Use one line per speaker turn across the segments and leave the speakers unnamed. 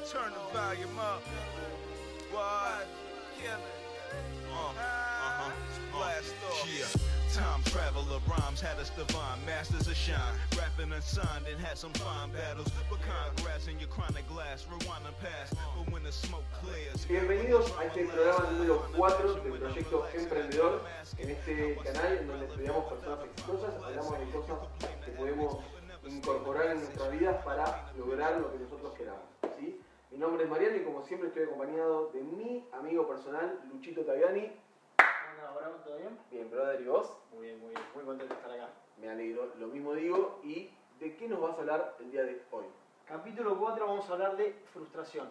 Turn the volume up. What? Blast off. Yeah. Time traveler rhymes had us divine, masters of shine. Rapping unsigned and had some fine battles. But congrats in your chronic glass, rewind and pass. But when the smoke clears.
Bienvenidos a este programa número 4 del proyecto Emprendedor. En este canal en donde estudiamos personas exitosas, hablamos de cosas que podemos incorporar en nuestras vidas para lograr lo que nosotros queramos, ¿sí? Mi nombre es Mariano y como siempre estoy acompañado de mi amigo personal, Luchito Taviani.
¿Ahora todo bien?
Bien, brother, ¿y vos?
Muy bien, muy contento de estar acá.
Me alegro, lo mismo digo. ¿Y de qué nos vas a hablar el día de hoy?
Capítulo 4 vamos a hablar de frustración.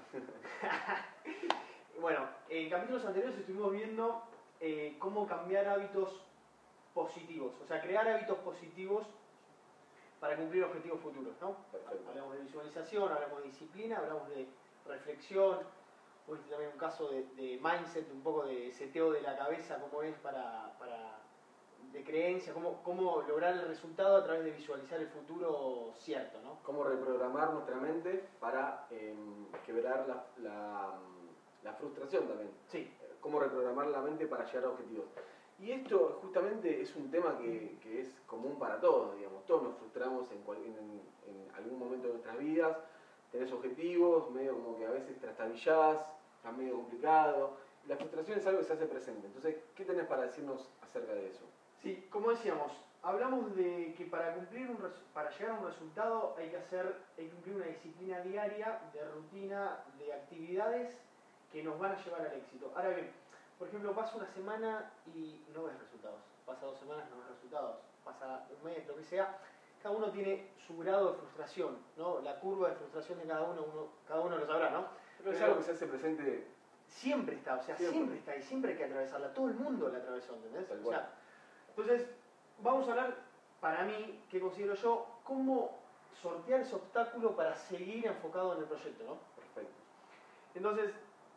Bueno, en capítulos anteriores estuvimos viendo cómo cambiar hábitos positivos, o sea, crear hábitos positivos para cumplir objetivos futuros, ¿no?
Perfecto.
Hablamos de visualización, hablamos de disciplina, hablamos de reflexión, hoy también un caso de mindset, un poco de seteo de la cabeza, cómo es de creencia, cómo lograr el resultado a través de visualizar el futuro cierto, ¿no?
Cómo reprogramar nuestra mente para quebrar la frustración también.
Sí.
Cómo reprogramar la mente para llegar a objetivos. Y esto justamente es un tema que es común para todos, digamos. Todos nos frustramos en algún momento de nuestras vidas. Tenés objetivos, medio como que a veces trastabillás, está medio complicado. La frustración es algo que se hace presente. Entonces, ¿qué tenés para decirnos acerca de eso?
Sí, como decíamos, hablamos de que para llegar a un resultado hay que cumplir una disciplina diaria, de rutina, de actividades que nos van a llevar al éxito. Ahora bien, por ejemplo, pasa una semana y no ves resultados. Pasa 2 semanas, no ves resultados. Pasa un mes, lo que sea. Cada uno tiene su grado de frustración, ¿no? La curva de frustración de cada uno lo sabrá, ¿no?
Pero es algo que se hace presente.
Siempre está, o sea, siempre está y siempre hay que atravesarla. Todo el mundo la atravesó, ¿entendés?
Tal
O
cual.
sea, entonces, vamos a hablar, para mí, ¿qué considero yo? Cómo sortear ese obstáculo para seguir enfocado en el proyecto, ¿no?
Perfecto.
Entonces,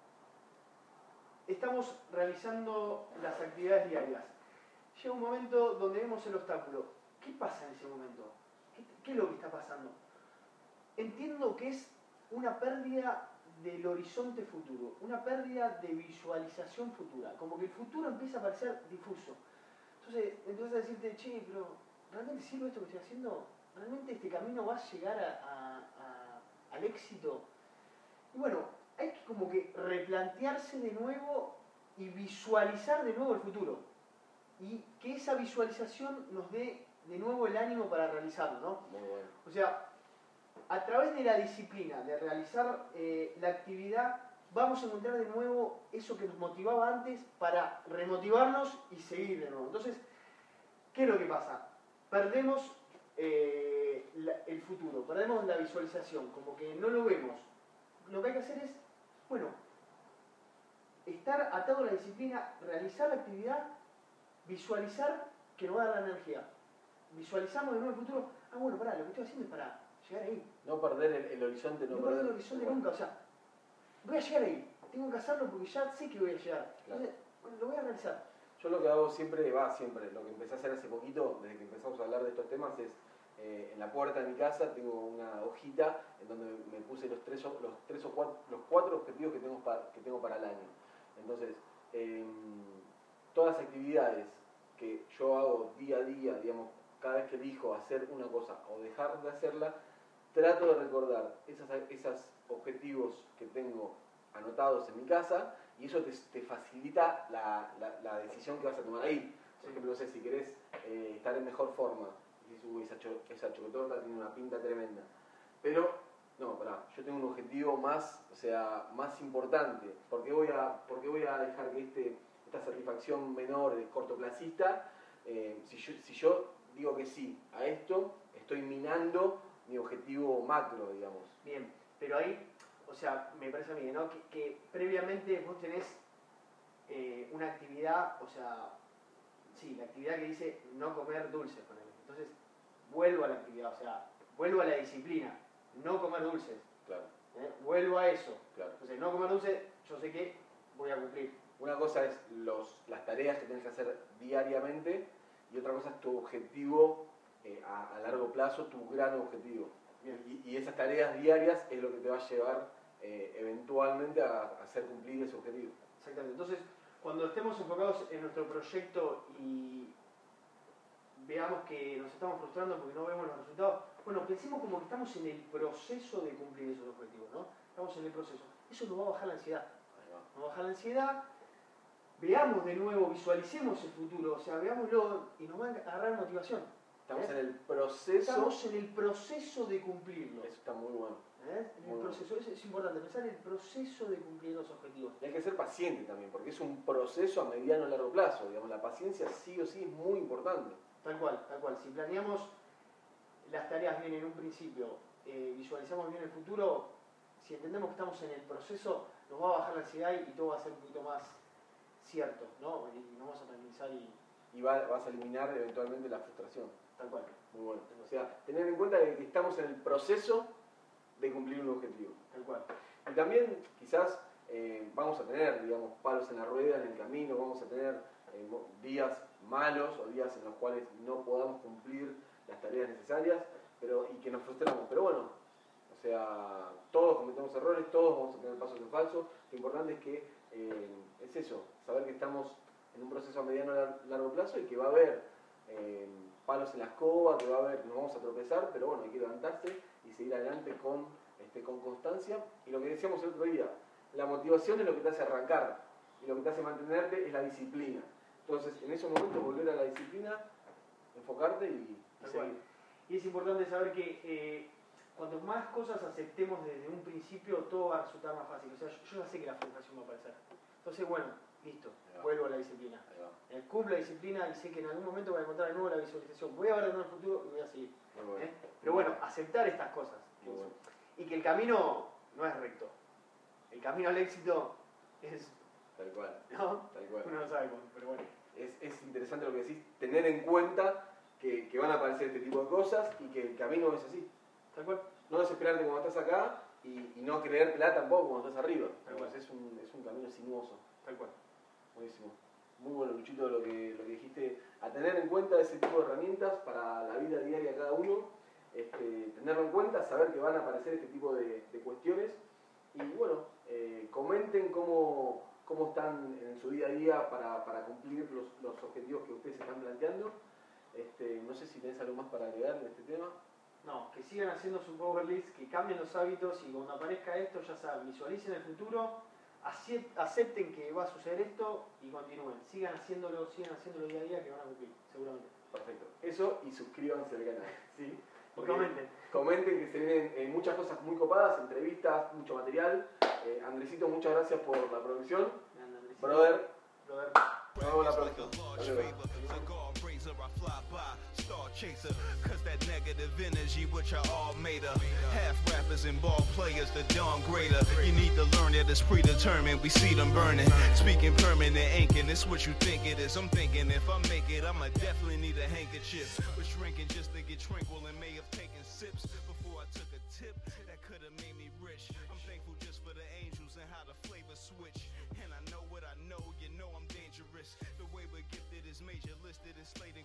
estamos realizando las actividades diarias. Llega un momento donde vemos el obstáculo. ¿Qué pasa en ese momento? ¿Qué es lo que está pasando? Entiendo que es una pérdida del horizonte futuro, una pérdida de visualización futura, como que el futuro empieza a parecer difuso. Entonces empiezas a decirte, che, pero ¿realmente sirve esto que estoy haciendo? ¿Realmente este camino va a llegar al éxito? Y bueno, hay que como que replantearse de nuevo y visualizar de nuevo el futuro. Y que esa visualización nos dé de nuevo el ánimo para realizarlo, ¿no?
Muy bueno.
O sea, a través de la disciplina, de realizar la actividad, vamos a encontrar de nuevo eso que nos motivaba antes para remotivarnos y seguir de nuevo. Entonces, ¿qué es lo que pasa? Perdemos el futuro, perdemos la visualización, como que no lo vemos. Lo que hay que hacer es, bueno, estar atado a la disciplina, realizar la actividad, visualizar que nos va a dar la energía. Visualizamos de nuevo el futuro. Ah, bueno, pará, lo que estoy haciendo es para llegar ahí.
No perder el horizonte,
No perder el horizonte nunca, o sea, voy a llegar ahí. Tengo que hacerlo porque ya sé que voy a llegar.
Claro.
Entonces, bueno, lo voy a realizar.
Yo lo que hago siempre, lo que empecé a hacer hace poquito, desde que empezamos a hablar de estos temas, es en la puerta de mi casa tengo una hojita en donde me puse los 4 objetivos que tengo para el año. Entonces, todas las actividades que yo hago día a día, digamos, cada vez que elijo hacer una cosa o dejar de hacerla, trato de recordar esos objetivos que tengo anotados en mi casa y eso te facilita la decisión que vas a tomar ahí. Por ejemplo, no sé, si querés estar en mejor forma, dices, uy, esa chocotorta tiene una pinta tremenda. Pero, no, yo tengo un objetivo más importante. ¿Por qué voy a dejar que esta satisfacción menor, cortoplacista, si yo digo que sí a esto, estoy minando mi objetivo macro, digamos.
Bien, pero ahí, o sea, me parece a mí, ¿no? Que previamente vos tenés una actividad, o sea, sí, la actividad que dice no comer dulces, por ejemplo. Entonces, vuelvo a la actividad, o sea, vuelvo a la disciplina, no comer dulces.
Claro.
Vuelvo a eso.
Claro.
Entonces, no comer dulces, yo sé que voy a cumplir.
Una cosa es las tareas que tienes que hacer diariamente y otra cosa es tu objetivo a largo plazo, tu gran objetivo. Y esas tareas diarias es lo que te va a llevar eventualmente a hacer cumplir ese objetivo.
Exactamente. Entonces, cuando estemos enfocados en nuestro proyecto y veamos que nos estamos frustrando porque no vemos los resultados, bueno, pensemos como que estamos en el proceso de cumplir esos objetivos, ¿no? Estamos en el proceso. Eso nos va a bajar la ansiedad. Nos va a bajar la ansiedad. Veamos de nuevo, visualicemos el futuro, o sea, veámoslo y nos va a agarrar motivación.
Estamos en el proceso.
Estamos en el proceso de cumplirlo.
Eso está muy bueno.
En el proceso, eso es importante, pensar en el proceso de cumplir los objetivos.
Y hay que ser paciente también, porque es un proceso a mediano y largo plazo. Digamos, la paciencia sí o sí es muy importante.
Tal cual, tal cual. Si planeamos las tareas bien en un principio, visualizamos bien el futuro, si entendemos que estamos en el proceso, nos va a bajar la ansiedad y todo va a ser un poquito más cierto, ¿no? Y nos vamos a tranquilizar
y vas a eliminar eventualmente la frustración.
Tal cual.
Muy bueno. O sea, tener en cuenta que estamos en el proceso de cumplir un objetivo.
Tal cual.
Y también quizás vamos a tener, digamos, palos en la rueda en el camino, vamos a tener días malos o días en los cuales no podamos cumplir las tareas necesarias y que nos frustramos. Pero bueno, o sea, todos cometemos errores, todos vamos a tener pasos en falso. Lo importante es que es eso, saber que estamos en un proceso a mediano y largo plazo y que va a haber palos en la escoba, que va a haber, nos vamos a tropezar, pero bueno, hay que levantarse y seguir adelante con constancia. Y lo que decíamos el otro día, la motivación es lo que te hace arrancar y lo que te hace mantenerte es la disciplina. Entonces, en esos momentos volver a la disciplina, enfocarte y seguir.
Y es importante saber que cuanto más cosas aceptemos desde un principio, todo va a resultar más fácil. O sea, yo ya sé que la frustración va a aparecer. Entonces, bueno, listo, vuelvo a la disciplina. Cumplo la disciplina y sé que en algún momento voy a encontrar de nuevo la visualización. Voy a ver de nuevo el futuro y voy a seguir.
Bueno.
Pero bueno, aceptar estas cosas.
Bueno.
Y que el camino no es recto. El camino al éxito es...
Tal cual.
¿No?
Tal cual.
Uno no sabe cómo, pero bueno.
Es interesante lo que decís, tener en cuenta que van a aparecer este tipo de cosas y que el camino es así.
Tal cual.
No desesperarte cuando estás acá y no creértela tampoco cuando estás arriba.
Tal cual.
Es un camino sinuoso.
Tal cual.
Buenísimo. Muy bueno, Luchito, lo que dijiste. A tener en cuenta ese tipo de herramientas para la vida diaria de cada uno. Tenerlo en cuenta, saber que van a aparecer este tipo de cuestiones. Y bueno, comenten cómo están en su día a día para cumplir los objetivos que ustedes están planteando. No sé si tenés algo más para agregar en este tema.
No, que sigan haciendo su power list, que cambien los hábitos y cuando aparezca esto, ya saben, visualicen el futuro, acepten que va a suceder esto y continúen. Sigan haciéndolo día a día que van a cumplir, seguramente.
Perfecto. Eso y suscríbanse al canal. ¿Sí?
Y comenten.
Comenten que se vienen muchas cosas muy copadas, entrevistas, mucho material. Andresito, muchas gracias por la producción. Brother. Nos vemos la próxima.
Star chaser, cause that negative energy which are all made of. Half rappers and ball players, the dawn greater. You need to learn that it's predetermined, we see them burning. Speaking permanent inking, it's what you think it is. I'm thinking if I make it, I'ma definitely need a handkerchief. Was drinking just to get tranquil and may have taken sips before I took a tip that could have made me rich. I'm thankful just for the angels and how the flavor switch. And I know what I know, you know I'm dangerous. The way we're gifted is major, listed and slated.